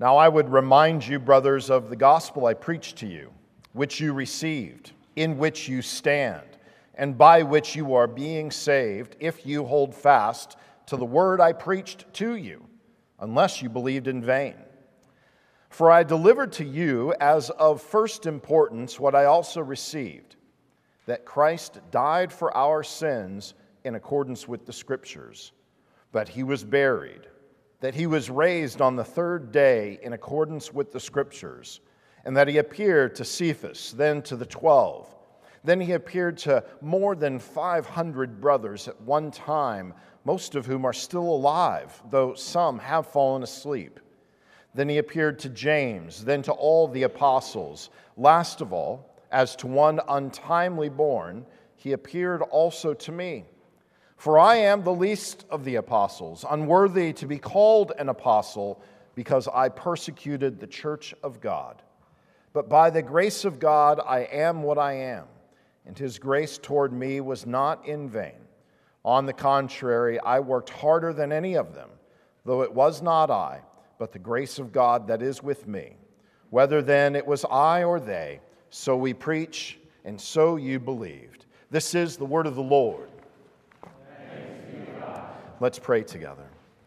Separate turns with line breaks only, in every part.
Now I would remind you, brothers, of the gospel I preached to you, which you received, in which you stand, and by which you are being saved, if you hold fast to the word I preached to you, unless you believed in vain. For I delivered to you as of first importance what I also received, that Christ died for our sins in accordance with the Scriptures, that he was buried, that he was raised on the third day in accordance with the Scriptures, and that he appeared to Cephas, then to the 12. Then he appeared to more than 500 brothers at one time, most of whom are still alive, though some have fallen asleep. Then he appeared to James, then to all the apostles. Last of all, as to one untimely born, he appeared also to me. For I am the least of the apostles, unworthy to be called an apostle, because I persecuted the church of God. But by the grace of God I am what I am, and his grace toward me was not in vain. On the contrary, I worked harder than any of them, though it was not I, but the grace of God that is with me. Whether then it was I or they, so we preach, and so you believed. This is the word of the Lord.
Thanks be to God.
Let's pray together.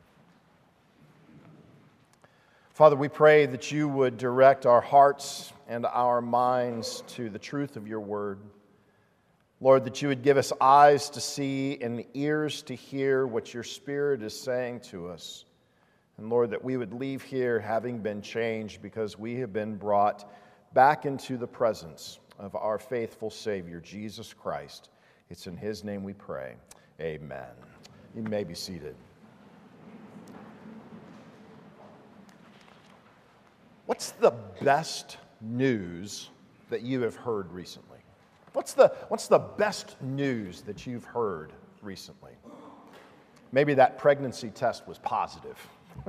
Father, we pray that you would direct our hearts and our minds to the truth of your word. Lord, that you would give us eyes to see and ears to hear what your Spirit is saying to us. And Lord, that we would leave here having been changed because we have been brought back into the presence of our faithful Savior, Jesus Christ. It's in his name we pray. Amen. You may be seated. What's the best news that you have heard recently? What's the best news that you've heard recently? Maybe that pregnancy test was positive.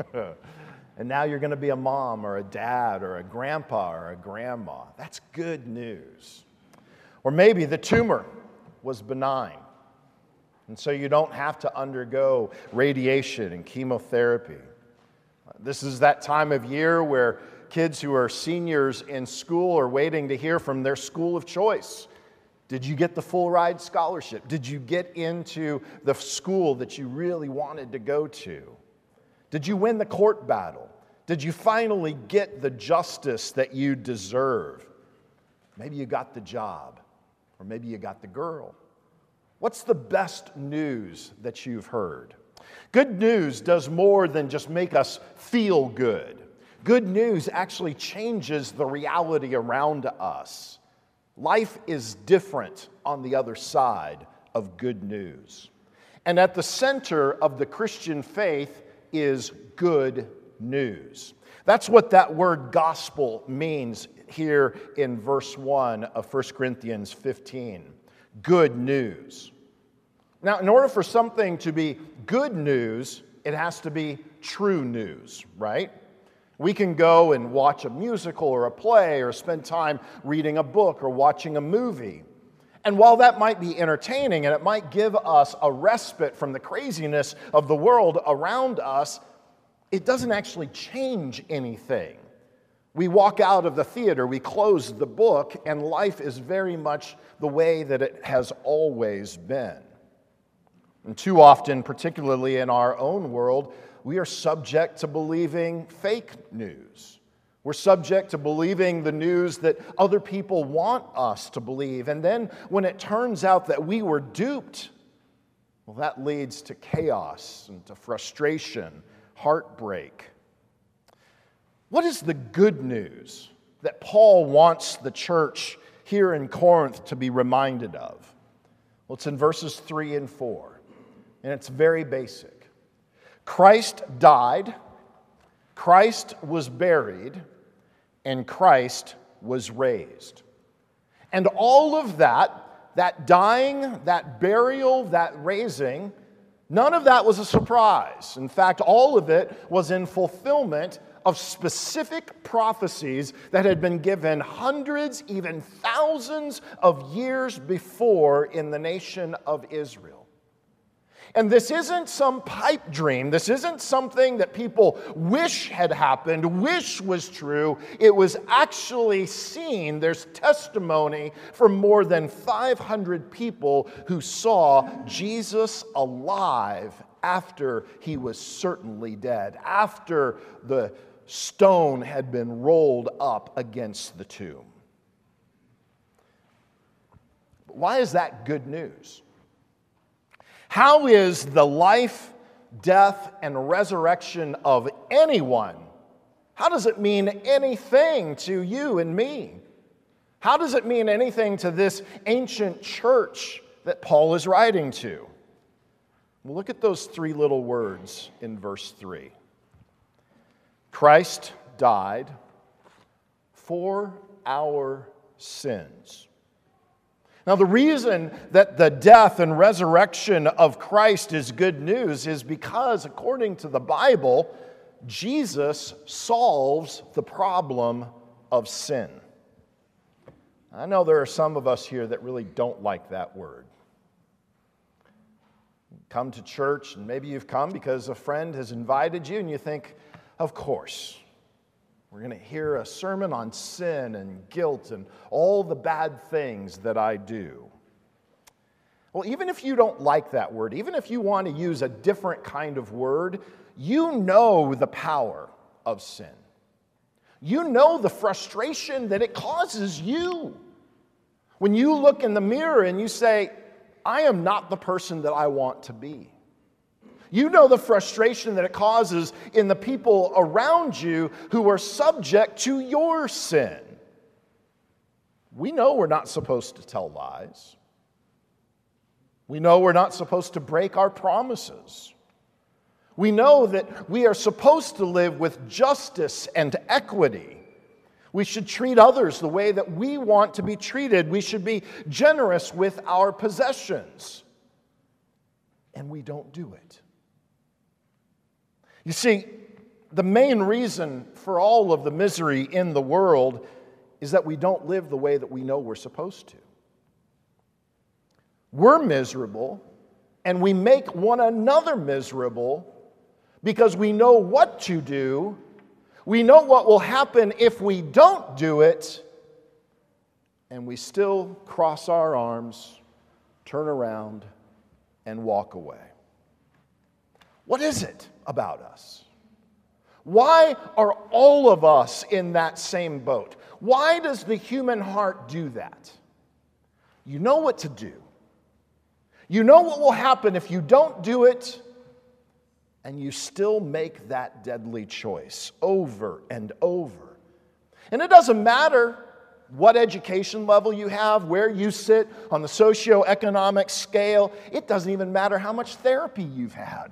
And now you're going to be a mom or a dad or a grandpa or a grandma. That's good news. Or maybe the tumor was benign, and so you don't have to undergo radiation and chemotherapy. This is that time of year where kids who are seniors in school are waiting to hear from their school of choice. Did you get the full ride scholarship? Did you get into the school that you really wanted to go to? Did you win the court battle? Did you finally get the justice that you deserve? Maybe you got the job, or maybe you got the girl. What's the best news that you've heard? Good news does more than just make us feel good. Good news actually changes the reality around us. Life is different on the other side of good news. And at the center of the Christian faith is good news. That's what that word gospel means here in verse 1 of 1 Corinthians 15. Good news. Now, in order for something to be good news, it has to be true news, right? We can go and watch a musical or a play or spend time reading a book or watching a movie. And while that might be entertaining and it might give us a respite from the craziness of the world around us, it doesn't actually change anything. We walk out of the theater, we close the book, and life is very much the way that it has always been. And too often, particularly in our own world, we are subject to believing fake news. We're subject to believing the news that other people want us to believe. And then when it turns out that we were duped, well, that leads to chaos and to frustration, heartbreak. What is the good news that Paul wants the church here in Corinth to be reminded of? Well, it's in verses 3 and 4, and it's very basic. Christ died, Christ was buried, and Christ was raised. And all of that dying, that burial, that raising, none of that was a surprise. In fact, all of it was in fulfillment of specific prophecies that had been given hundreds, even thousands of years before in the nation of Israel. And this isn't some pipe dream. This isn't something that people wish had happened, wish was true. It was actually seen. There's testimony from more than 500 people who saw Jesus alive after he was certainly dead, after the stone had been rolled up against the tomb. But why is that good news? How is the life, death, and resurrection of anyone, how does it mean anything to you and me? How does it mean anything to this ancient church that Paul is writing to? Well, look at those three little words in verse 3. Christ died for our sins. Now, the reason that the death and resurrection of Christ is good news is because, according to the Bible, Jesus solves the problem of sin. I know there are some of us here that really don't like that word. Come to church, and maybe you've come because a friend has invited you, and you think, of course, we're going to hear a sermon on sin and guilt and all the bad things that I do. Well, even if you don't like that word, even if you want to use a different kind of word, you know the power of sin. You know the frustration that it causes you. When you look in the mirror and you say, I am not the person that I want to be. You know the frustration that it causes in the people around you who are subject to your sin. We know we're not supposed to tell lies. We know we're not supposed to break our promises. We know that we are supposed to live with justice and equity. We should treat others the way that we want to be treated. We should be generous with our possessions. And we don't do it. You see, the main reason for all of the misery in the world is that we don't live the way that we know we're supposed to. We're miserable, and we make one another miserable because we know what to do. We know what will happen if we don't do it, and we still cross our arms, turn around, and walk away. What is it about us? Why are all of us in that same boat? Why does the human heart do that? You know what to do. You know what will happen if you don't do it, and you still make that deadly choice over and over. And it doesn't matter what education level you have, where you sit on the socioeconomic scale. It doesn't even matter how much therapy you've had.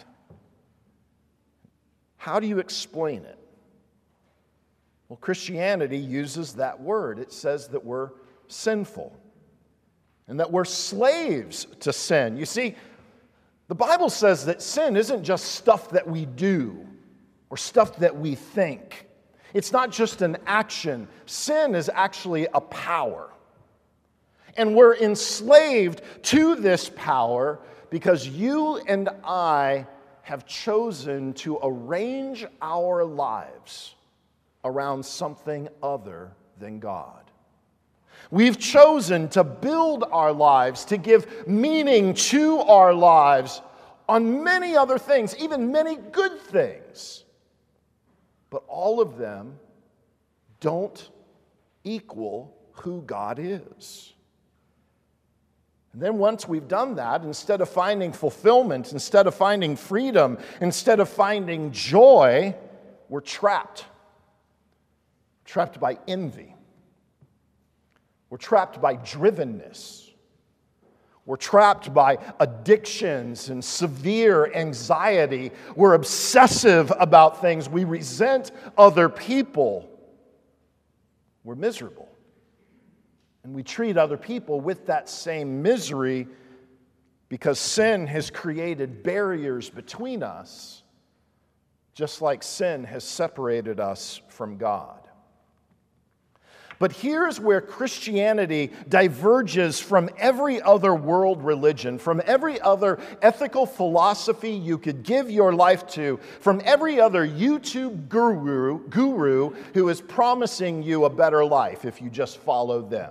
How do you explain it? Well, Christianity uses that word. It says that we're sinful and that we're slaves to sin. You see, the Bible says that sin isn't just stuff that we do or stuff that we think. It's not just an action. Sin is actually a power. And we're enslaved to this power because you and I have chosen to arrange our lives around something other than God. We've chosen to build our lives, to give meaning to our lives on many other things, even many good things. But all of them don't equal who God is. And then once we've done that, instead of finding fulfillment, instead of finding freedom, instead of finding joy, we're trapped. Trapped by envy. We're trapped by drivenness. We're trapped by addictions and severe anxiety. We're obsessive about things. We resent other people. We're miserable. And we treat other people with that same misery because sin has created barriers between us, just like sin has separated us from God. But here's where Christianity diverges from every other world religion, from every other ethical philosophy you could give your life to, from every other YouTube guru who is promising you a better life if you just follow them.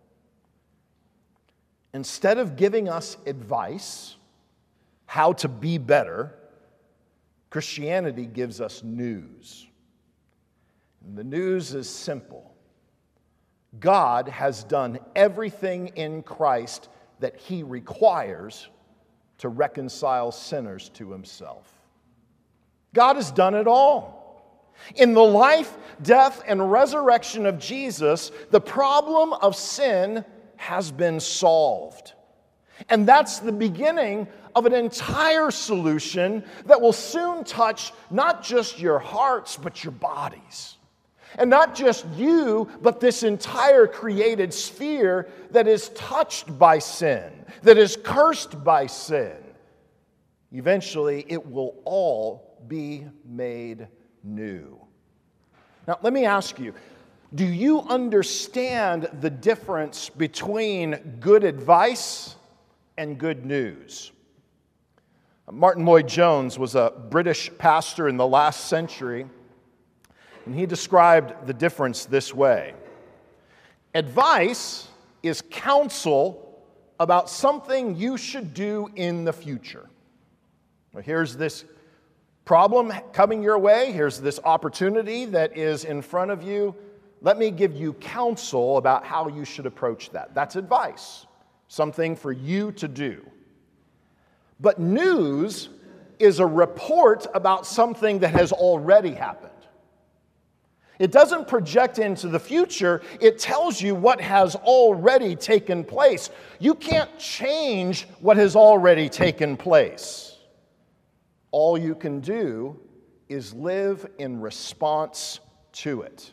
Instead of giving us advice, how to be better, Christianity gives us news. And the news is simple. God has done everything in Christ that He requires to reconcile sinners to Himself. God has done it all. In the life, death, and resurrection of Jesus, the problem of sin has been solved. And that's the beginning of an entire solution that will soon touch not just your hearts, but your bodies. And not just you, but this entire created sphere that is touched by sin, that is cursed by sin. Eventually, it will all be made new. Now, let me ask you, do you understand the difference between good advice and good news? Martin Lloyd-Jones was a British pastor in the last century, and he described the difference this way. Advice is counsel about something you should do in the future. Well, here's this problem coming your way. Here's this opportunity that is in front of you. Let me give you counsel about how you should approach that. That's advice, something for you to do. But news is a report about something that has already happened. It doesn't project into the future, it tells you what has already taken place. You can't change what has already taken place. All you can do is live in response to it.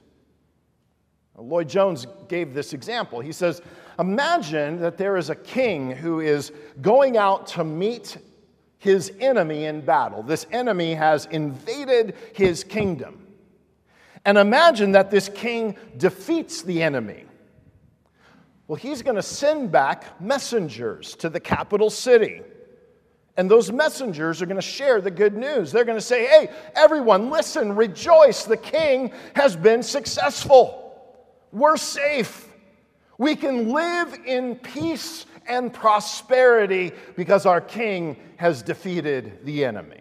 Lloyd-Jones gave this example. He says, imagine that there is a king who is going out to meet his enemy in battle. This enemy has invaded his kingdom. And imagine that this king defeats the enemy. Well, he's going to send back messengers to the capital city. And those messengers are going to share the good news. They're going to say, hey, everyone, listen, rejoice. The king has been successful. We're safe. We can live in peace and prosperity because our king has defeated the enemy.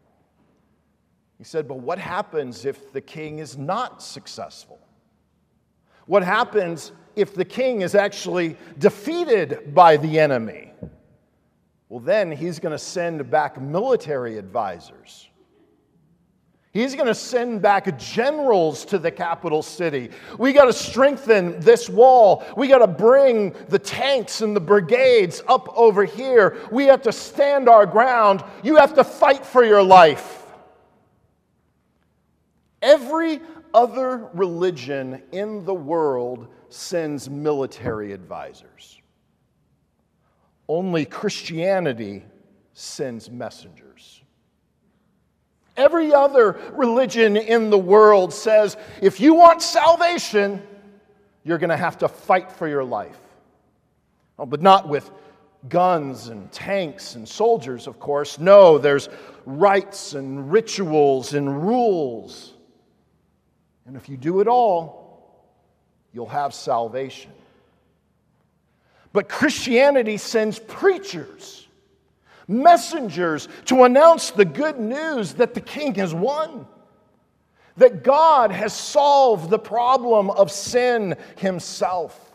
He said, but what happens if the king is not successful? What happens if the king is actually defeated by the enemy? Well, then he's going to send back military advisors. He's going to send back generals to the capital city. We got to strengthen this wall. We got to bring the tanks and the brigades up over here. We have to stand our ground. You have to fight for your life. Every other religion in the world sends military advisors. Only Christianity sends messengers. Every other religion in the world says, if you want salvation, you're going to have to fight for your life. Oh, but not with guns and tanks and soldiers, of course. No, there's rites and rituals and rules. And if you do it all, you'll have salvation. But Christianity sends preachers, messengers to announce the good news that the king has won, that God has solved the problem of sin himself.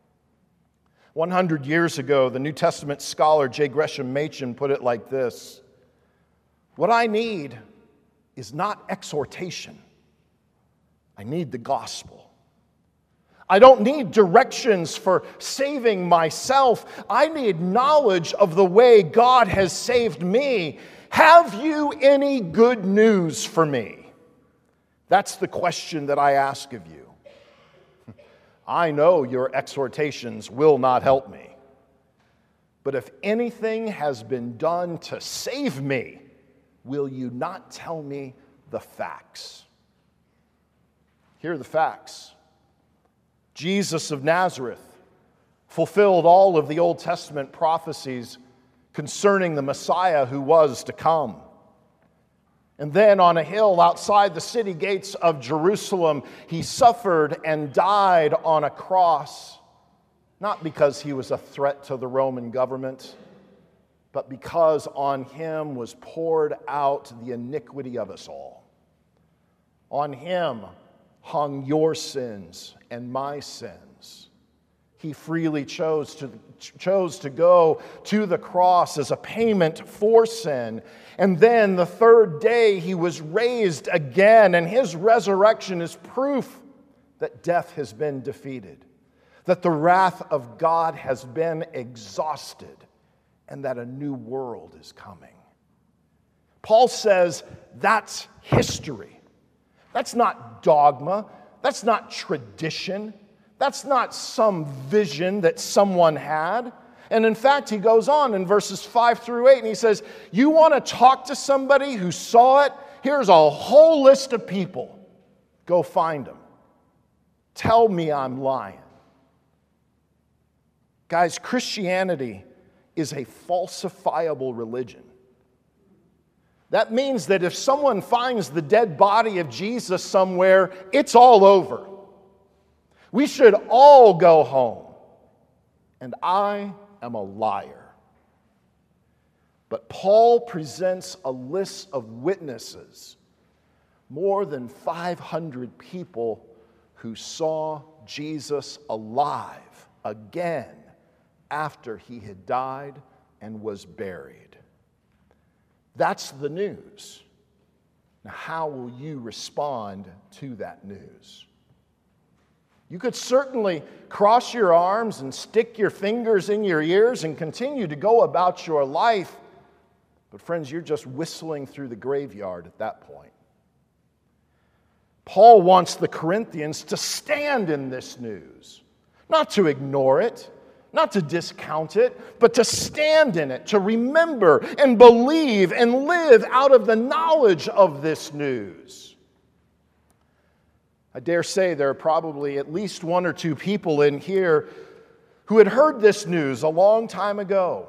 100 years ago, the New Testament scholar J. Gresham Machen put it like this: what I need is not exhortation. I need the gospel. I don't need directions for saving myself. I need knowledge of the way God has saved me. Have you any good news for me? That's the question that I ask of you. I know your exhortations will not help me. But if anything has been done to save me, will you not tell me the facts? Here are the facts. Jesus of Nazareth fulfilled all of the Old Testament prophecies concerning the Messiah who was to come. And then on a hill outside the city gates of Jerusalem, he suffered and died on a cross, not because he was a threat to the Roman government, but because on him was poured out the iniquity of us all. On him hung your sins and my sins. He freely chose to go to the cross as a payment for sin. And then the third day he was raised again, and his resurrection is proof that death has been defeated, that the wrath of God has been exhausted, and that a new world is coming. Paul says that's history. That's not dogma. That's not tradition. That's not some vision that someone had. And in fact, he goes on in verses 5 through 8, and he says, you want to talk to somebody who saw it? Here's a whole list of people. Go find them. Tell me I'm lying. Guys, Christianity is a falsifiable religion. That means that if someone finds the dead body of Jesus somewhere, it's all over. We should all go home. And I am a liar. But Paul presents a list of witnesses, more than 500 people who saw Jesus alive again after he had died and was buried. That's the news. Now, how will you respond to that news? You could certainly cross your arms and stick your fingers in your ears and continue to go about your life. But friends, you're just whistling through the graveyard at that point. Paul wants the Corinthians to stand in this news, not to ignore it, not to discount it, but to stand in it, to remember and believe and live out of the knowledge of this news. I dare say there are probably at least one or two people in here who had heard this news a long time ago.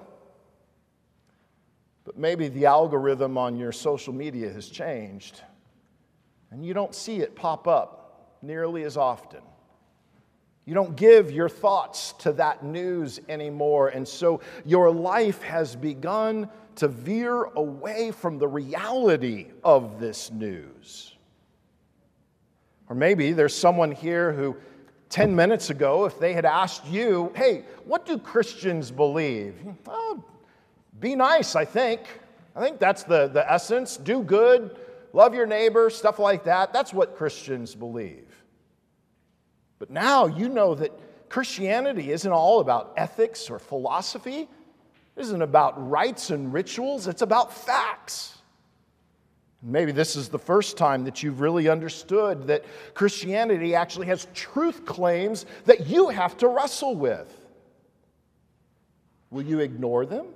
But maybe the algorithm on your social media has changed, and you don't see it pop up nearly as often. You don't give your thoughts to that news anymore, and so your life has begun to veer away from the reality of this news. Or maybe there's someone here who 10 minutes ago, if they had asked you, hey, what do Christians believe? Oh, be nice, I think. I think that's the essence. Do good, love your neighbor, stuff like that. That's what Christians believe. But now you know that Christianity isn't all about ethics or philosophy. It isn't about rites and rituals. It's about facts. Maybe this is the first time that you've really understood that Christianity actually has truth claims that you have to wrestle with. Will you ignore them?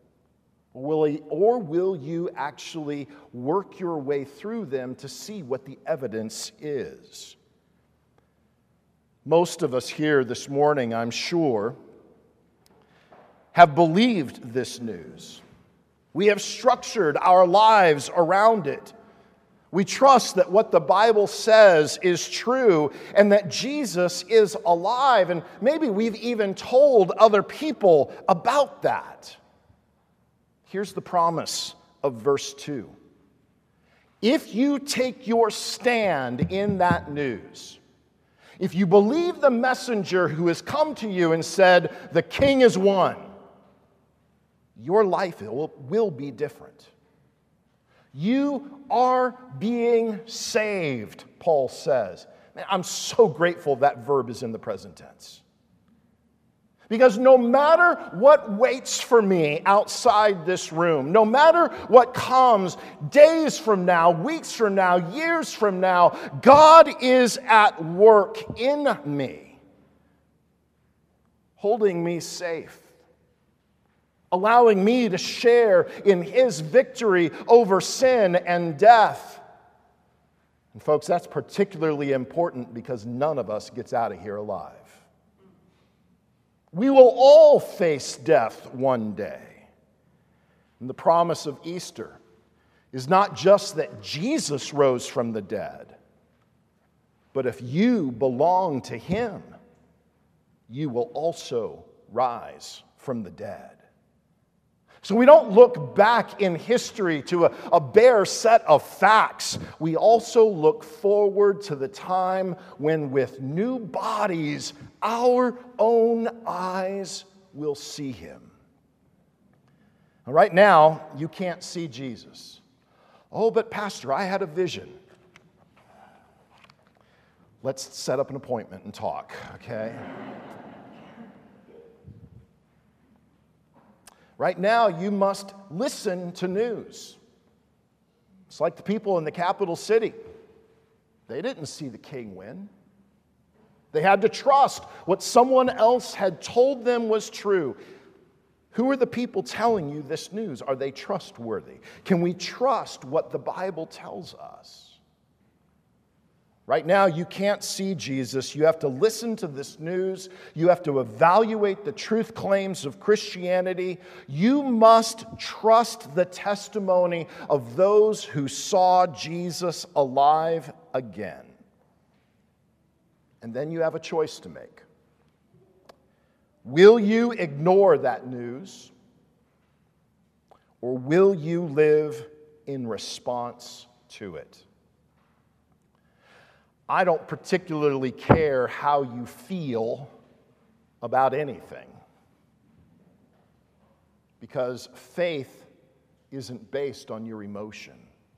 Or will you actually work your way through them to see what the evidence is? Most of us here this morning, I'm sure, have believed this news. We have structured our lives around it. We trust that what the Bible says is true and that Jesus is alive. And maybe we've even told other people about that. Here's the promise of verse 2. If you take your stand in that news, if you believe the messenger who has come to you and said, the king is won, your life will be different. You are being saved, Paul says. Man, I'm so grateful that verb is in the present tense. Because no matter what waits for me outside this room, no matter what comes days from now, weeks from now, years from now, God is at work in me, holding me safe, allowing me to share in His victory over sin and death. And folks, that's particularly important because none of us gets out of here alive. We will all face death one day. And the promise of Easter is not just that Jesus rose from the dead, but if you belong to Him, you will also rise from the dead. So we don't look back in history to a bare set of facts. We also look forward to the time when with new bodies, our own eyes will see Him. Now, right now, you can't see Jesus. Oh, but Pastor, I had a vision. Let's set up an appointment and talk, okay? Right now, you must listen to news. It's like the people in the capital city. They didn't see the king win. They had to trust what someone else had told them was true. Who are the people telling you this news? Are they trustworthy? Can we trust what the Bible tells us? Right now, you can't see Jesus. You have to listen to this news. You have to evaluate the truth claims of Christianity. You must trust the testimony of those who saw Jesus alive again. And then you have a choice to make. Will you ignore that news? Or will you live in response to it? I don't particularly care how you feel about anything, because faith isn't based on your emotion.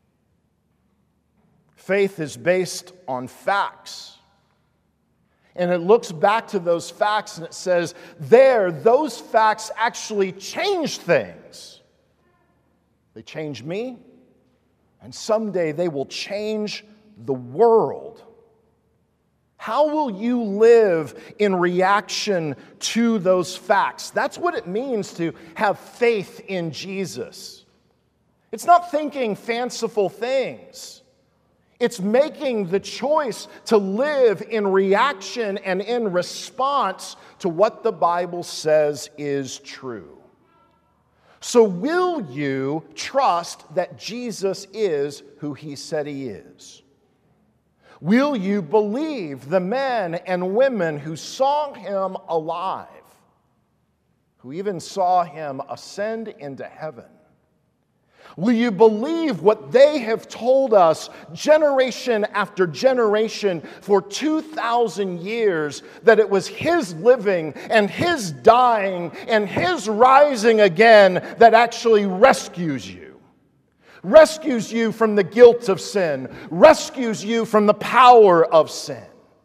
Faith is based on facts. And it looks back to those facts and it says, those facts actually change things. They change me, and someday they will change the world. How will you live in reaction to those facts? That's what it means to have faith in Jesus. It's not thinking fanciful things. It's making the choice to live in reaction and in response to what the Bible says is true. So will you trust that Jesus is who He said He is? Will you believe the men and women who saw Him alive, who even saw Him ascend into heaven? Will you believe what they have told us generation after generation for 2,000 years, that it was His living and His dying and His rising again that actually rescues you? Rescues you from the guilt of sin, rescues you from the power of sin.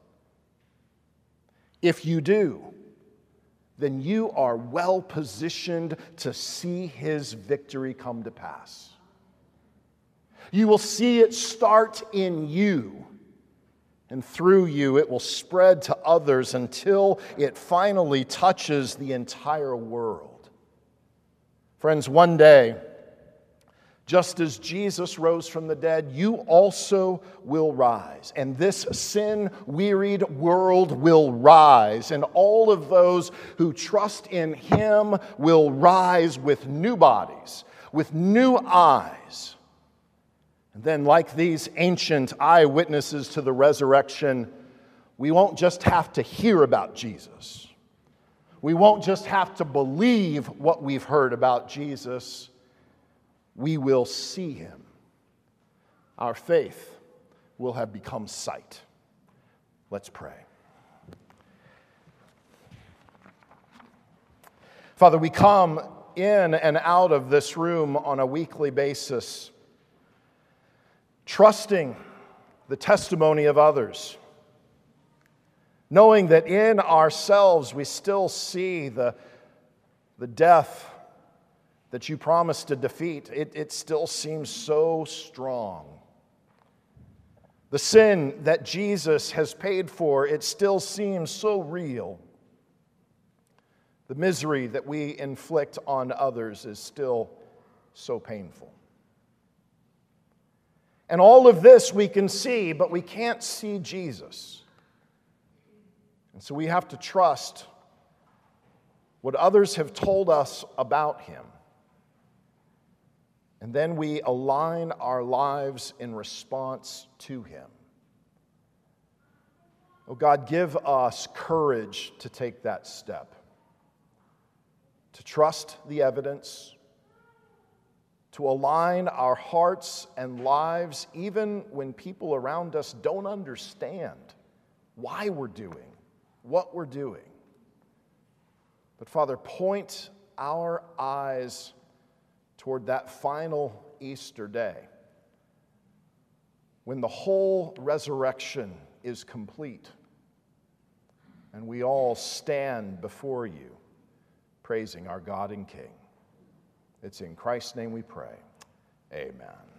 If you do, then you are well positioned to see His victory come to pass. You will see it start in you, and through you it will spread to others until it finally touches the entire world. Friends, one day, just as Jesus rose from the dead, you also will rise. And this sin-wearied world will rise. And all of those who trust in Him will rise with new bodies, with new eyes. And then, like these ancient eyewitnesses to the resurrection, we won't just have to hear about Jesus. We won't just have to believe what we've heard about Jesus. We will see Him. Our faith will have become sight. Let's pray. Father, we come in and out of this room on a weekly basis, trusting the testimony of others, knowing that in ourselves we still see the death that you promised to defeat. It still seems so strong. The sin that Jesus has paid for, it still seems so real. The misery that we inflict on others is still so painful. And all of this we can see, but we can't see Jesus. And so we have to trust what others have told us about him. And then we align our lives in response to him. Oh God, give us courage to take that step, to trust the evidence, to align our hearts and lives even when people around us don't understand why we're doing what we're doing. But Father, point our eyes toward that final Easter day when the whole resurrection is complete and we all stand before you praising our God and King. It's in Christ's name we pray. Amen.